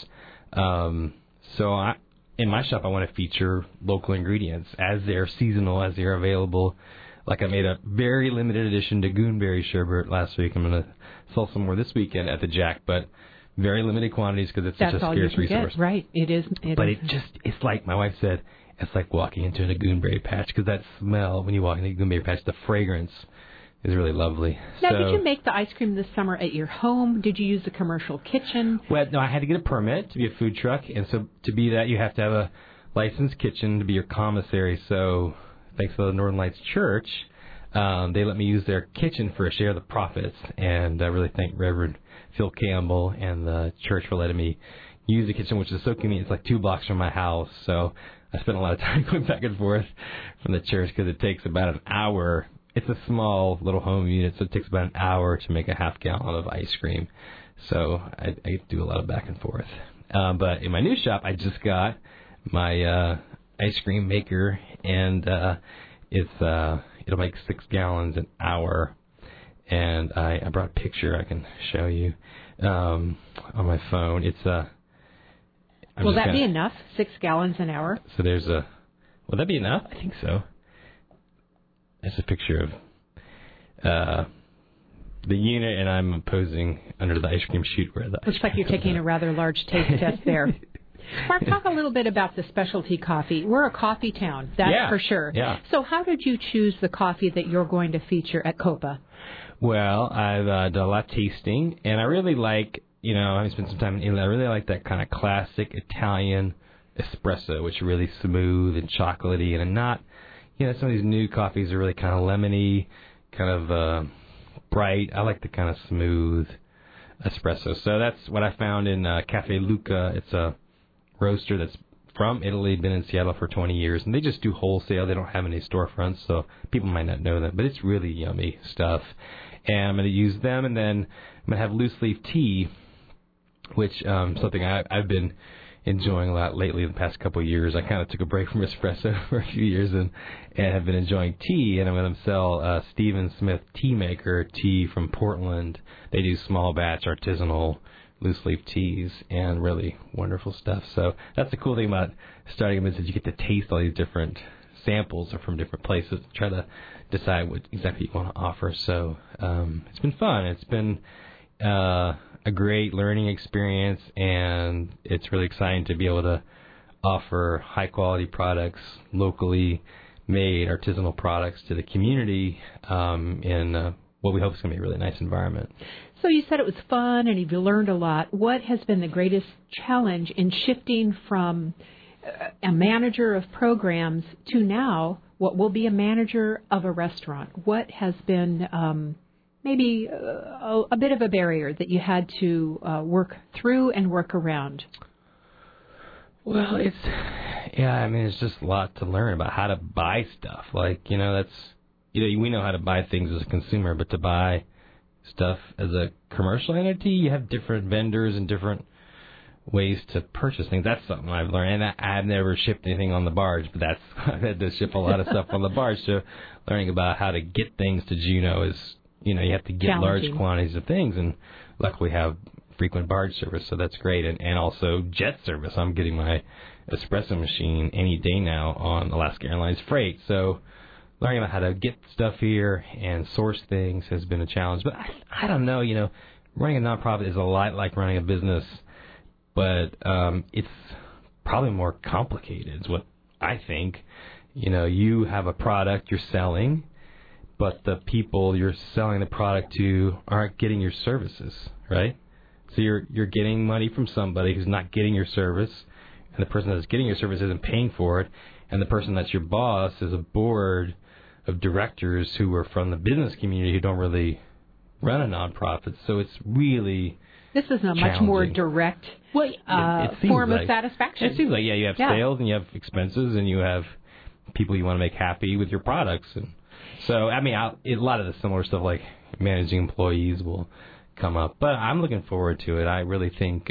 [SPEAKER 15] So in my shop, I want to feature local ingredients as they're seasonal, as they're available. Like I made a very limited edition Dagoonberry sherbet last week. I'm going to sell some more this weekend at the Jack, but very limited quantities because it's such a scarce resource.
[SPEAKER 1] Right, it is.
[SPEAKER 15] It's like my wife said, it's like walking into a Dagoonberry patch, because that smell when you walk into a Dagoonberry patch, the fragrance is really lovely.
[SPEAKER 1] Now, did you make the ice cream this summer at your home? Did you use the commercial kitchen?
[SPEAKER 15] Well, no, I had to get a permit to be a food truck, and so to be that, you have to have a licensed kitchen to be your commissary. So thanks to the Northern Lights Church, they let me use their kitchen for a share of the profits, and I really thank Reverend Phil Campbell and the church for letting me use the kitchen, which is so convenient. It's like 2 blocks from my house, so I spent a lot of time going back and forth from the church because it takes about an hour. It's a small little home unit, so it takes about an hour to make a half gallon of ice cream. So I do a lot of back and forth. But in my new shop, I just got my ice cream maker, and it'll make 6 gallons an hour. And I brought a picture I can show you on my phone. It's
[SPEAKER 1] Will that be enough? 6 gallons an hour?
[SPEAKER 15] So there's will that be enough? I think so. That's a picture of the unit, and I'm posing under the ice cream chute where the
[SPEAKER 1] looks like you're taking a rather large taste test there. Mark, talk a little bit about the specialty coffee. We're a coffee town, that's for sure.
[SPEAKER 15] Yeah.
[SPEAKER 1] So how did you choose the coffee that you're going to feature at Copa?
[SPEAKER 15] Well, I've done a lot of tasting, and I really like, I spent some time in Italy. I really like that kind of classic Italian espresso, which is really smooth and chocolatey, and not, some of these new coffees are really kind of lemony, kind of bright. I like the kind of smooth espresso. So that's what I found in Cafe Luca. It's a roaster that's from Italy, been in Seattle for 20 years, and they just do wholesale. They don't have any storefronts, so people might not know that, but it's really yummy stuff. And I'm going to use them, and then I'm going to have loose leaf tea, which something I've been enjoying a lot lately in the past couple of years. I kind of took a break from espresso for a few years and have been enjoying tea, and I'm going to sell Stephen Smith Tea Maker tea from Portland. They do small batch artisanal loose leaf teas and really wonderful stuff. So that's the cool thing about starting a business. You get to taste all these different samples are from different places, try to decide what exactly you want to offer. So it's been fun. It's been a great learning experience, and it's really exciting to be able to offer high quality products, locally made artisanal products to the community in what we hope is going to be a really nice environment.
[SPEAKER 1] So you said it was fun and you've learned a lot. What has been the greatest challenge in shifting from a manager of programs to now what will be a manager of a restaurant? What has been maybe a bit of a barrier that you had to work through and work around?
[SPEAKER 15] Well, it's just a lot to learn about how to buy stuff. Like, we know how to buy things as a consumer, but to buy stuff as a commercial entity, you have different vendors and different ways to purchase things. That's something I've learned, and I've never shipped anything on the barge, but I've had to ship a lot of stuff on the barge. So learning about how to get things to Juneau is, you have to get large quantities of things, and luckily we have frequent barge service, so that's great, and also jet service. I'm getting my espresso machine any day now on Alaska Airlines Freight, so learning about how to get stuff here and source things has been a challenge. But I don't know, running a nonprofit is a lot like running a business, but it's probably more complicated is what I think. You have a product you're selling, but the people you're selling the product to aren't getting your services, right? So you're getting money from somebody who's not getting your service, and the person that's getting your service isn't paying for it, and the person that's your boss is a board of directors who are from the business community who don't really run a nonprofit. So it's really
[SPEAKER 1] this is a much more direct form of satisfaction.
[SPEAKER 15] It seems like, you have sales and you have expenses and you have people you want to make happy with your products. And so, a lot of the similar stuff like managing employees will come up. But I'm looking forward to it. I really think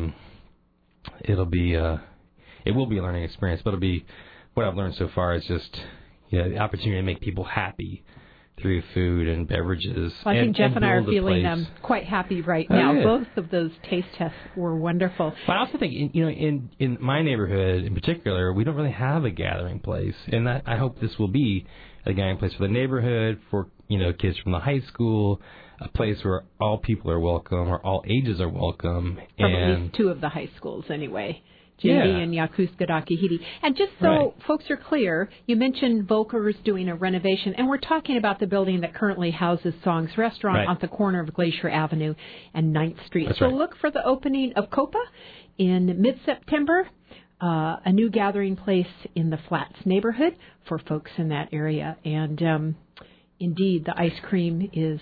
[SPEAKER 15] it will be a learning experience. But it'll be what I've learned so far is just the opportunity to make people happy through food and beverages.
[SPEAKER 1] Well, I think Jeff and I are feeling quite happy right now. Both of those taste tests were wonderful.
[SPEAKER 15] But I also think, in my neighborhood in particular, we don't really have a gathering place, and that I hope this will be a gathering place for the neighborhood, for kids from the high school, a place where all people are welcome, or all ages are welcome.
[SPEAKER 1] From at least two of the high schools, anyway. JD and Yakuska Dakihiri. And just so folks are clear, you mentioned Volker's doing a renovation, and we're talking about the building that currently houses Song's Restaurant on the corner of Glacier Avenue and 9th Street. So look for the opening of Copa in mid-September, a new gathering place in the Flats neighborhood for folks in that area. And indeed, the ice cream is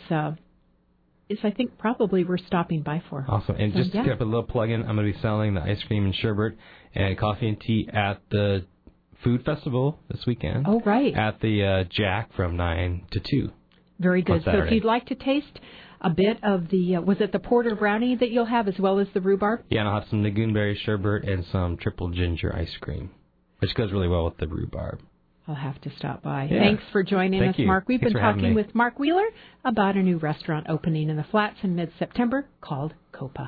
[SPEAKER 1] I think probably we're stopping by for.
[SPEAKER 15] Awesome. And just to get a little plug in, I'm going to be selling the ice cream and sherbet and coffee and tea at the food festival this weekend.
[SPEAKER 1] Oh, right.
[SPEAKER 15] At the Jack from 9 to 2.
[SPEAKER 1] Very good. So if you'd like to taste a bit of the, was it the porter brownie that you'll have as well as the rhubarb?
[SPEAKER 15] Yeah, and I'll have some Nagoon berry sherbet and some triple ginger ice cream, which goes really well with the rhubarb.
[SPEAKER 1] I'll have to stop by.
[SPEAKER 15] Yeah.
[SPEAKER 1] Thanks for joining us,
[SPEAKER 15] you.
[SPEAKER 1] Mark. We've
[SPEAKER 15] Thanks
[SPEAKER 1] been
[SPEAKER 15] for having
[SPEAKER 1] talking
[SPEAKER 15] me.
[SPEAKER 1] with Mark Wheeler about a new restaurant opening in the Flats in mid-September called Copa.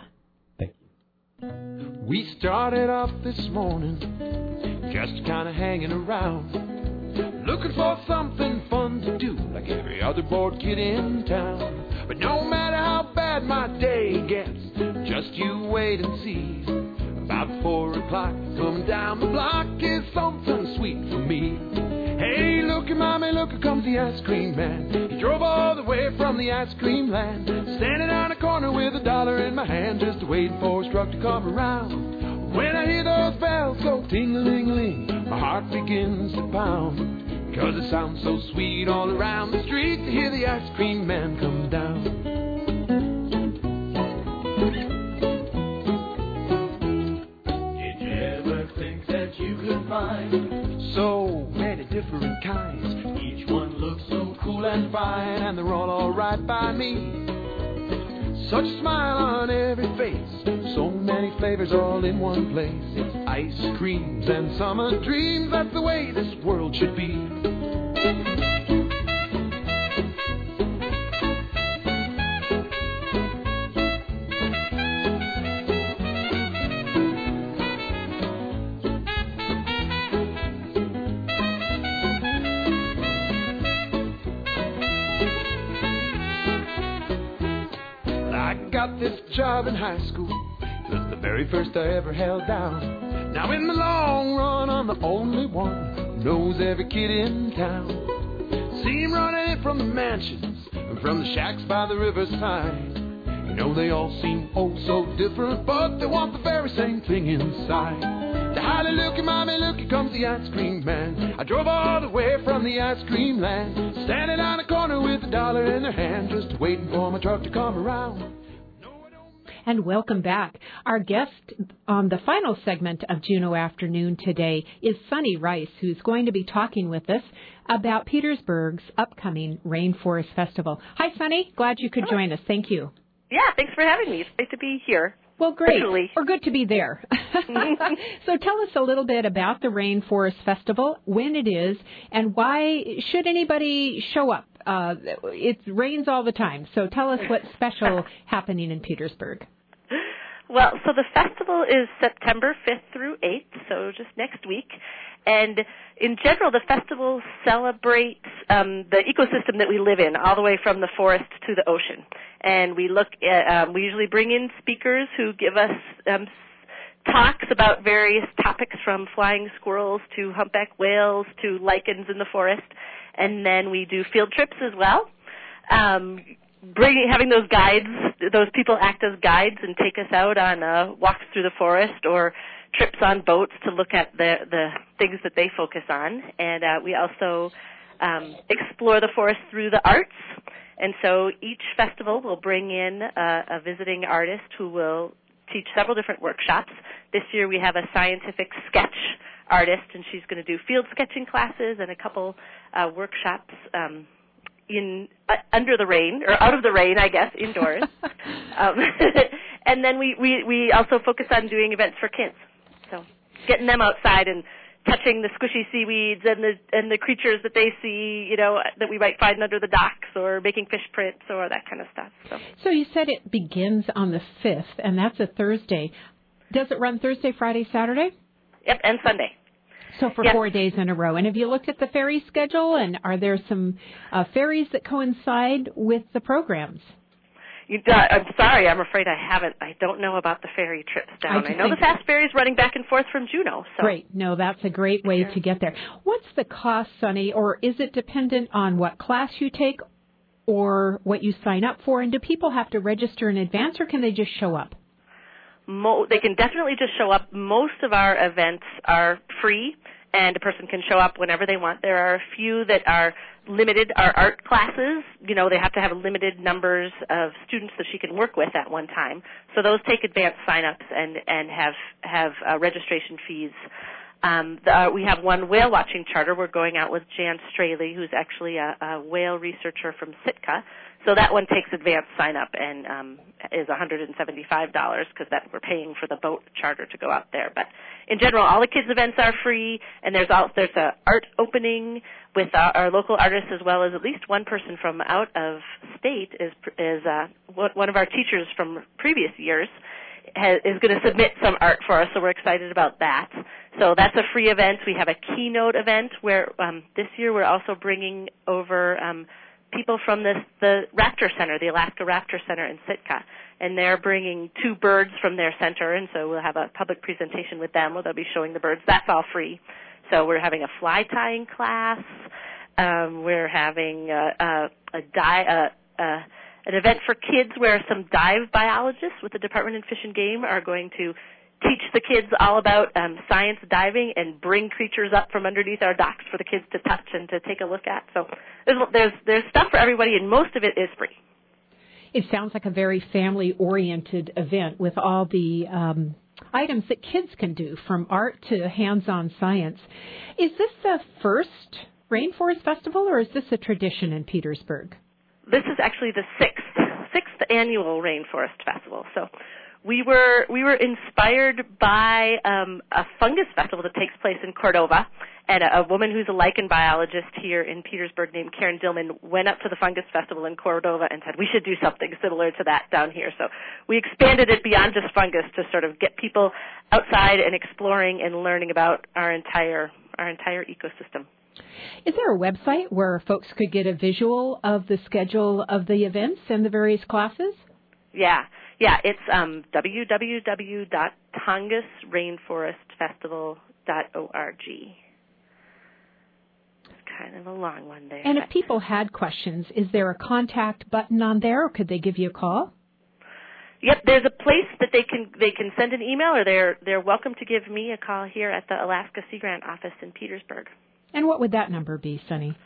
[SPEAKER 16] We started off this morning just kind of hanging around, looking for something fun to do like every other bored kid in town. But no matter how bad my day gets, just you wait and see. About 4 o'clock, coming down the block is something sweet for me. Hey, look at mommy, look, here comes the ice cream man. He drove all the way from the ice cream land, standing on a corner with $1 in my hand, just waiting for his truck to come around. When I hear those bells go ting-a-ling-a-ling, my heart begins to pound, 'cause it sounds so sweet all around the street to hear the ice cream man come down. So many different kinds, each one looks so cool and fine, and they're all right by me. Such a smile on every face, so many flavors all in one place. It's ice creams and summer dreams, that's the way this world should be. Got this job in high school, it was the very first I ever held down. Now in the long run, I'm the only one who knows every kid in town. See him running in from the mansions and from the shacks by the riverside. You know they all seem oh so different, but they want the very same thing inside. To holler, look at mommy, look, here comes the ice cream man. I drove all the way from the ice cream land, standing on a corner with $1 in their hand, just waiting for my truck to come around.
[SPEAKER 1] And welcome back. Our guest on the final segment of Juneau Afternoon today is Sunny Rice, who's going to be talking with us about Petersburg's upcoming Rainforest Festival. Hi, Sunny. Glad you could join us. Thank you.
[SPEAKER 17] Yeah, thanks for having me. It's great to be here.
[SPEAKER 1] Well, great.
[SPEAKER 17] Virtually.
[SPEAKER 1] Or good to be there. So tell us a little bit about the Rainforest Festival, when it is, and why should anybody show up? It rains all the time, so tell us what's special happening in Petersburg.
[SPEAKER 17] Well, so the festival is September 5th through 8th, so just next week. And in general, the festival celebrates the ecosystem that we live in, all the way from the forest to the ocean. And we look at, we usually bring in speakers who give us talks about various topics, from flying squirrels to humpback whales to lichens in the forest. And then we do field trips as well. Having those guides, those people act as guides and take us out on walks through the forest or trips on boats to look at the things that they focus on. And we also explore the forest through the arts. And so each festival will bring in a visiting artist who will teach several different workshops. This year we have a scientific sketch artist, and she's going to do field sketching classes and a couple workshops under the rain, or out of the rain, I guess, indoors. And then we also focus on doing events for kids. So getting them outside and touching the squishy seaweeds and the creatures that they see, you know, that we might find under the docks, or making fish prints or that kind of stuff.
[SPEAKER 1] So you said it begins on the 5th, and that's a Thursday. Does it run Thursday, Friday, Saturday?
[SPEAKER 17] Yep, and Sunday.
[SPEAKER 1] So for 4 days in a row. And have you looked at the ferry schedule, and are there some ferries that coincide with the programs?
[SPEAKER 17] I'm sorry, I'm afraid I haven't. I don't know about the ferry trips down. I know the fast ferry is running back and forth from Juneau. So.
[SPEAKER 1] Great. No, that's a great way to get there. What's the cost, Sunny, or is it dependent on what class you take or what you sign up for? And do people have to register in advance, or can they just show up?
[SPEAKER 17] They can definitely just show up. Most of our events are free, and a person can show up whenever they want. There are a few that are limited. Our art classes, you know, they have to have limited numbers of students that she can work with at one time. So those take advanced sign-ups and have registration fees. We have one whale watching charter. We're going out with Jan Straley, who's actually a whale researcher from Sitka. So that one takes advanced sign-up and is $175 because that we're paying for the boat charter to go out there. But in general, all the kids' events are free, and there's a art opening with our local artists, as well as at least one person from out of state is one of our teachers from previous years is going to submit some art for us, so we're excited about that. So that's a free event. We have a keynote event where this year we're also bringing over people from the Raptor Center, the Alaska Raptor Center in Sitka, and they're bringing 2 birds from their center, and so we'll have a public presentation with them where they'll be showing the birds. That's all free. So we're having a fly tying class. We're having an event for kids where some dive biologists with the Department of Fish and Game are going to teach the kids all about science diving and bring creatures up from underneath our docks for the kids to touch and to take a look at. So there's stuff for everybody, and most of it is free.
[SPEAKER 1] It sounds like a very family-oriented event with all the items that kids can do, from art to hands-on science. Is this the first Rainforest Festival, or is this a tradition in Petersburg?
[SPEAKER 17] This is actually the sixth annual Rainforest Festival. So we were inspired by a fungus festival that takes place in Cordova, and a woman who's a lichen biologist here in Petersburg named Karen Dillman went up to the fungus festival in Cordova and said, we should do something similar to that down here. So we expanded it beyond just fungus to sort of get people outside and exploring and learning about our entire ecosystem.
[SPEAKER 1] Is there a website where folks could get a visual of the schedule of the events and the various classes?
[SPEAKER 17] Yeah, it's www.tongusrainforestfestival.org. It's kind of a long one there.
[SPEAKER 1] And if people had questions, is there a contact button on there, or could they give you a call?
[SPEAKER 17] Yep, there's a place that they can send an email, or they're welcome to give me a call here at the Alaska Sea Grant office in Petersburg.
[SPEAKER 1] And what would that number be, Sunny?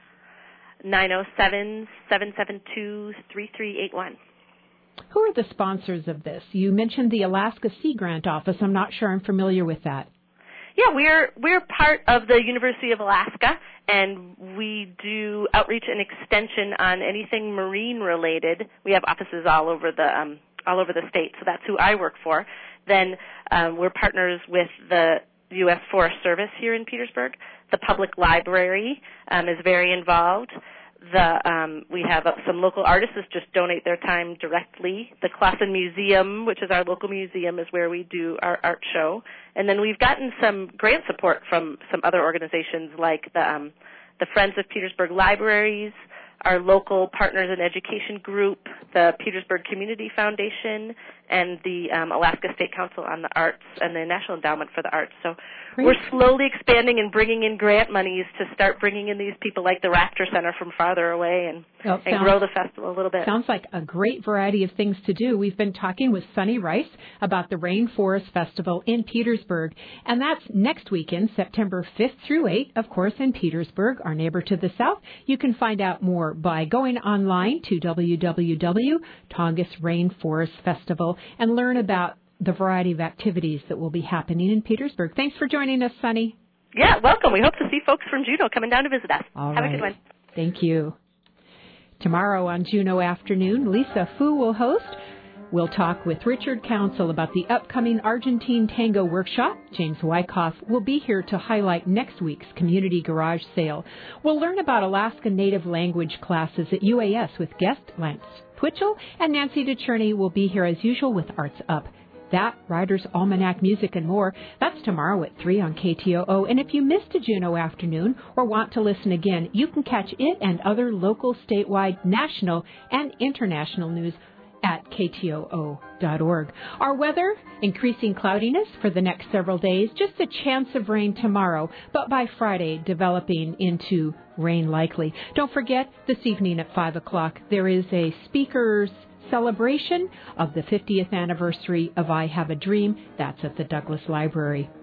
[SPEAKER 17] 907-772-3381.
[SPEAKER 1] Who are the sponsors of this? You mentioned the Alaska Sea Grant office. I'm not sure I'm familiar with that.
[SPEAKER 17] Yeah, we're part of the University of Alaska, and we do outreach and extension on anything marine related. We have offices all over the state, so that's who I work for. Then we're partners with the U.S. Forest Service here in Petersburg. The public library is very involved. We have some local artists that just donate their time directly. The Clausen Museum, which is our local museum, is where we do our art show. And then we've gotten some grant support from some other organizations like the Friends of Petersburg Libraries, our local Partners in Education group, the Petersburg Community Foundation, and the Alaska State Council on the Arts and the National Endowment for the Arts. So we're slowly expanding and bringing in grant monies to start bringing in these people like the Raptor Center from farther away and grow the festival a little bit.
[SPEAKER 1] Sounds like a great variety of things to do. We've been talking with Sunny Rice about the Rainforest Festival in Petersburg, and that's next weekend, September 5th through 8th, of course, in Petersburg, our neighbor to the south. You can find out more by going online to www.Tongass Rainforest Festival and learn about the variety of activities that will be happening in Petersburg. Thanks for joining us, Sunny.
[SPEAKER 17] Yeah, welcome. We hope to see folks from Juneau coming down to visit us.
[SPEAKER 1] All
[SPEAKER 17] Have
[SPEAKER 1] right.
[SPEAKER 17] a good one.
[SPEAKER 1] Thank you. Tomorrow on Juneau Afternoon, Lisa Fu will host. We'll talk with Richard Council about the upcoming Argentine Tango Workshop. James Wyckoff will be here to highlight next week's Community Garage Sale. We'll learn about Alaska Native Language classes at UAS with guest Lance Twitchell, and Nancy DeCherney will be here as usual with Arts Up. That, Writer's Almanac Music, and more, that's tomorrow at 3 on KTOO. And if you missed a Juneau Afternoon or want to listen again, you can catch it and other local, statewide, national, and international news at ktoo.org. Our weather, increasing cloudiness for the next several days, just a chance of rain tomorrow, but by Friday developing into rain likely. Don't forget, this evening at 5 o'clock, there is a speaker's celebration of the 50th anniversary of I Have a Dream. That's at the Douglas Library.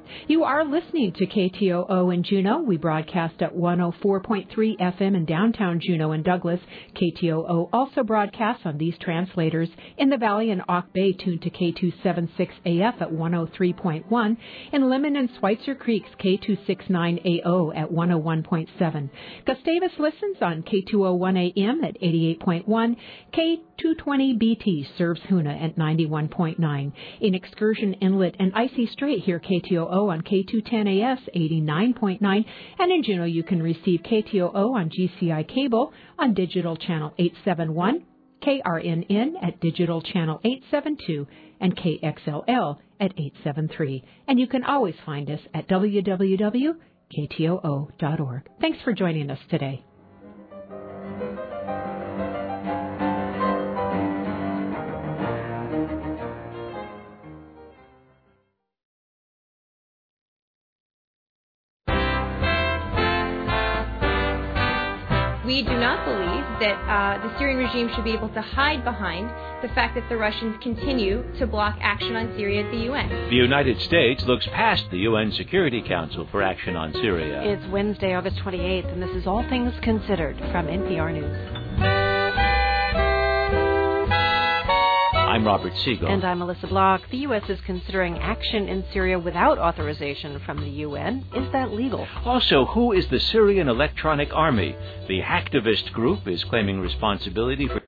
[SPEAKER 1] You are listening to KTOO in Juneau. We broadcast at 104.3 FM in downtown Juneau and Douglas. KTOO also broadcasts on these translators in the Valley and Auk Bay, tuned to K276AF at 103.1. In Lemon and Schweitzer Creeks, K269AO at 101.7. Gustavus listens on K201 AM at 88.1. K220BT serves Hoona at 91.9. In Excursion Inlet and Icy Strait, hear KTOO on K210AS 89.9. And in Juneau, you can receive KTOO on GCI Cable on Digital Channel 871, KRNN at Digital Channel 872, and KXLL at 873. And you can always find us at www.ktoo.org. Thanks for joining us today.
[SPEAKER 18] We do not believe that the Syrian regime should be able to hide behind the fact that the Russians continue to block action on Syria at the UN.
[SPEAKER 19] The United States looks past the UN Security Council for action on Syria.
[SPEAKER 20] It's Wednesday, August 28th, and this is All Things Considered from NPR News.
[SPEAKER 19] I'm Robert Siegel.
[SPEAKER 20] And I'm Melissa Block. The U.S. is considering action in Syria without authorization from the UN. Is that legal?
[SPEAKER 19] Also, who is the Syrian Electronic Army? The hacktivist group is claiming responsibility for